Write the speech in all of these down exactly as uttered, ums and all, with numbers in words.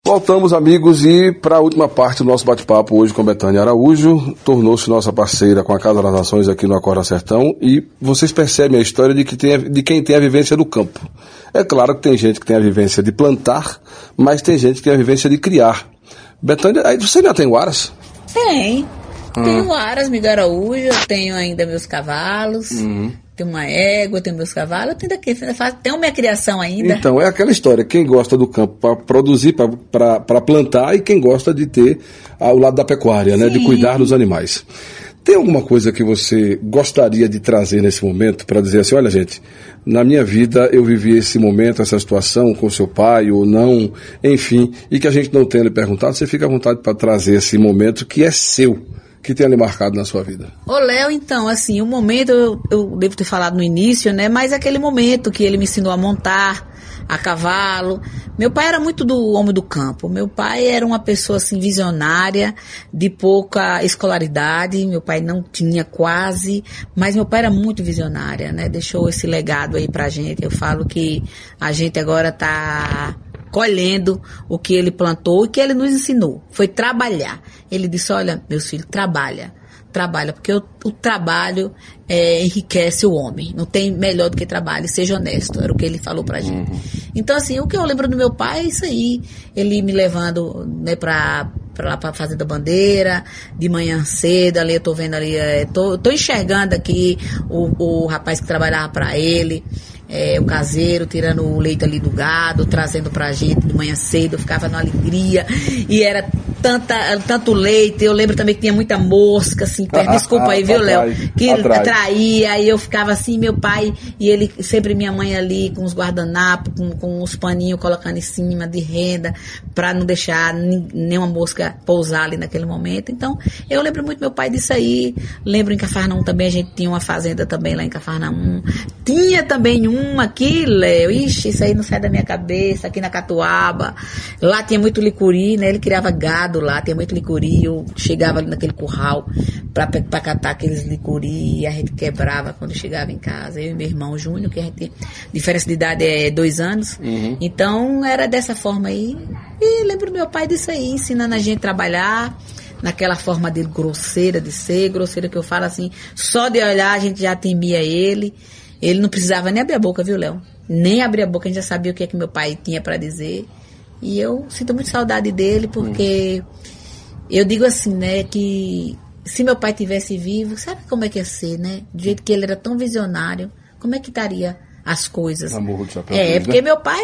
Voltamos, amigos, e para a última parte do nosso bate-papo hoje com Betânia Araújo, tornou-se nossa parceira com a Casa das Nações aqui no Acorda Sertão, e vocês percebem a história de, que tem, de quem tem a vivência do campo. É claro que tem gente que tem a vivência de plantar, mas tem gente que tem a vivência de criar. Betânia, aí você já tem o Aras? Tem. Hum. Tenho Aras, Miguel Araújo, eu tenho ainda meus cavalos, uhum. tenho uma égua, tenho meus cavalos, eu tenho, daqui, tenho minha criação ainda. Então, é aquela história, quem gosta do campo para produzir, para plantar, e quem gosta de ter ah, o lado da pecuária, né, de cuidar dos animais. Tem alguma coisa que você gostaria de trazer nesse momento para dizer assim, olha gente, na minha vida eu vivi esse momento, essa situação com seu pai ou não, enfim, e que a gente não tenha lhe perguntado, você fica à vontade para trazer esse momento que é seu, que tenha lhe marcado na sua vida. Ô Léo, então, assim, o momento, eu, eu devo ter falado no início, né, mas aquele momento que ele me ensinou a montar a cavalo. Meu pai era muito do homem do campo. Meu pai era uma pessoa assim visionária, de pouca escolaridade. Meu pai não tinha quase, mas meu pai era muito visionária, né? Deixou esse legado aí pra gente. Eu falo que a gente agora tá colhendo o que ele plantou e que ele nos ensinou. Foi trabalhar. Ele disse, olha, meus filhos, trabalha. Trabalha, porque o, o trabalho é, enriquece o homem. Não tem melhor do que trabalho, seja honesto. Era o que ele falou pra gente. Uhum. Então, assim, o que eu lembro do meu pai é isso aí. Ele me levando, né, pra, pra lá pra Fazenda Bandeira, de manhã cedo, ali eu tô vendo ali, é, tô, tô enxergando aqui o, o rapaz que trabalhava pra ele. É, o caseiro tirando o leite ali do gado, trazendo pra gente de manhã cedo, eu ficava numa alegria, e era tanta, tanto leite, eu lembro também que tinha muita mosca, assim, perto, desculpa aí, viu, Léo, que atraía, aí eu ficava assim, meu pai, e ele, sempre minha mãe ali, com os guardanapos, com, com os paninhos colocando em cima de renda, pra não deixar nenhuma mosca pousar ali naquele momento. Então, eu lembro muito meu pai disso aí, lembro em Cafarnaum também, a gente tinha uma fazenda também lá em Cafarnaum, tinha também um Uma aqui, Léo, ixi, isso aí não sai da minha cabeça, aqui na Catuaba, lá tinha muito licuri, né, ele criava gado lá, tinha muito licuri, eu chegava ali naquele curral pra, pra catar aqueles licuri, e a gente quebrava quando chegava em casa, eu e meu irmão Júnior, que a gente, diferença de idade é dois anos, uhum. Então era dessa forma aí, e lembro do meu pai disso aí, ensinando a gente a trabalhar, naquela forma dele grosseira de ser, grosseira que eu falo assim, só de olhar a gente já temia ele. Ele não precisava nem abrir a boca, viu, Léo? Nem abrir a boca, a gente já sabia o que é que meu pai tinha para dizer. E eu sinto muito saudade dele, porque hum. eu digo assim, né, que se meu pai tivesse vivo, sabe como é que ia ser, né? Do jeito que ele era tão visionário, como é que estaria as coisas? Amor de chapéu, é, né? porque meu pai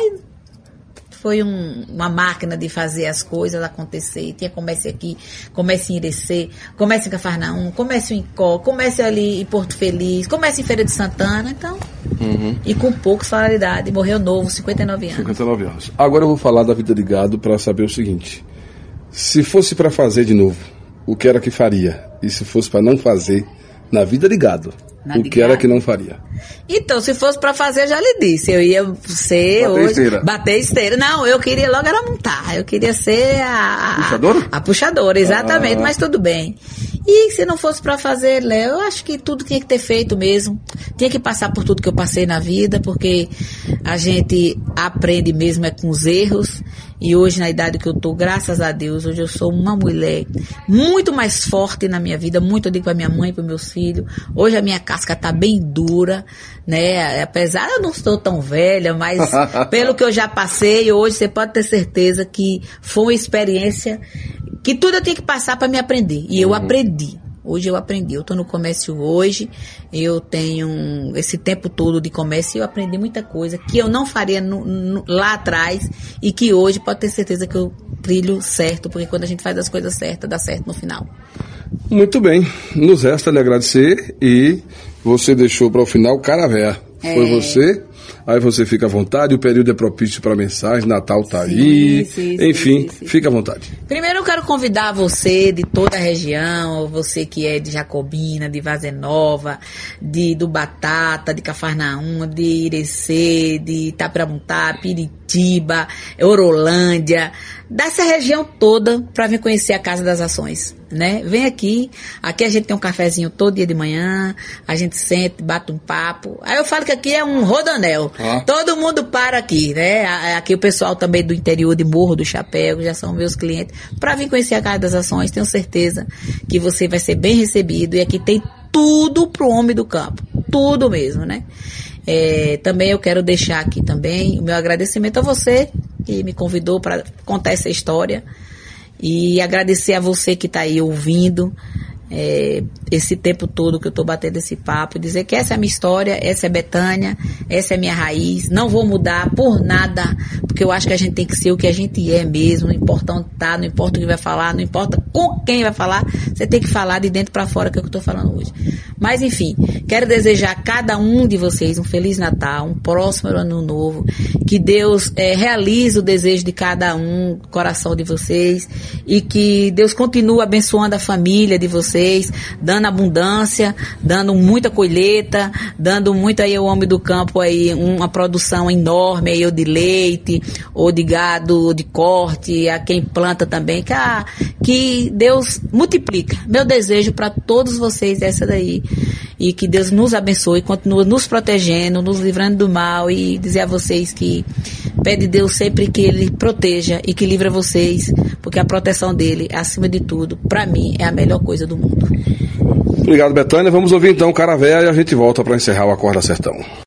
foi um, uma máquina de fazer as coisas acontecer. Tinha comércio aqui, comércio em Irecê, comércio em Cafarnaum, comércio em Có, comércio ali em Porto Feliz, comércio em Feira de Santana, então, uhum. E com pouco salário de idade, morreu novo, cinquenta e nove anos. cinquenta e nove anos. Agora eu vou falar da vida de gado para saber o seguinte, se fosse para fazer de novo, o que era que faria? E se fosse para não fazer, na vida de gado, o que era que não faria? Então, se fosse pra fazer, eu já lhe disse. Eu ia ser bater hoje... Esteira. Bater esteira. Não, eu queria logo era montar. Eu queria ser a... a puxadora? A puxadora, exatamente. Ah. Mas tudo bem. E se não fosse pra fazer, Léo, eu acho que tudo tinha que ter feito mesmo. Tinha que passar por tudo que eu passei na vida, porque a gente aprende mesmo é com os erros. E hoje, na idade que eu tô, graças a Deus, hoje eu sou uma mulher muito mais forte na minha vida. Muito eu digo pra minha mãe, pros meus filhos. Hoje a minha casca tá bem dura, né? Apesar eu não estou tão velha, mas pelo que eu já passei, hoje você pode ter certeza que foi uma experiência que tudo eu tinha que passar para me aprender. E eu uhum. aprendi. Hoje eu aprendi. Eu estou no comércio hoje, eu tenho esse tempo todo de comércio e eu aprendi muita coisa que eu não faria no, no, lá atrás e que hoje pode ter certeza que eu trilho certo, porque quando a gente faz as coisas certas, dá certo no final. Muito bem. Nos resta lhe agradecer e você deixou para o final Caravé. É. Foi você... Aí você fica à vontade, o período é propício para mensagem, Natal tá sim, aí, sim, enfim, sim, sim. Fica à vontade. Primeiro eu quero convidar você de toda a região, você que é de Jacobina, de Vazenova, de, do Batata, de Cafarnaum, de Irecê, de Itapiramutá, Piritiba, Orolândia, dessa região toda para vir conhecer a Casa das Ações. né? Vem aqui, aqui a gente tem um cafezinho todo dia de manhã, a gente senta, bate um papo. Aí eu falo que aqui é um rodanel, ah. todo mundo para aqui, né? Aqui o pessoal também do interior de Morro do Chapéu, já são meus clientes, para vir conhecer a Casa das Ações. Tenho certeza que você vai ser bem recebido, e aqui tem tudo pro homem do campo, tudo mesmo, né? É, também eu quero deixar aqui também o meu agradecimento a você que me convidou para contar essa história, e agradecer a você que está aí ouvindo é, esse tempo todo que eu estou batendo esse papo, dizer que essa é a minha história, essa é Betânia, essa é a minha raiz, não vou mudar por nada, porque eu acho que a gente tem que ser o que a gente é mesmo, não importa onde tá, não importa o que vai falar, não importa com quem vai falar, você tem que falar de dentro para fora, que é o que eu estou falando hoje. Mas enfim, quero desejar a cada um de vocês um Feliz Natal, um próximo Ano Novo, que Deus é, realize o desejo de cada um, coração de vocês, e que Deus continue abençoando a família de vocês, dando abundância, dando muita colheita, dando muito aí ao homem do campo aí uma produção enorme aí, ou de leite, ou de gado, ou de corte, a quem planta também, que, a, que Deus multiplica. Meu desejo para todos vocês é essa daí, e que Deus nos abençoe, continue nos protegendo, nos livrando do mal, e dizer a vocês que pede Deus sempre que Ele proteja e que livre vocês, porque a proteção dele, acima de tudo, para mim, é a melhor coisa do mundo. Obrigado, Betânia. Vamos ouvir então o Cara Véia e a gente volta para encerrar o Acorda Sertão.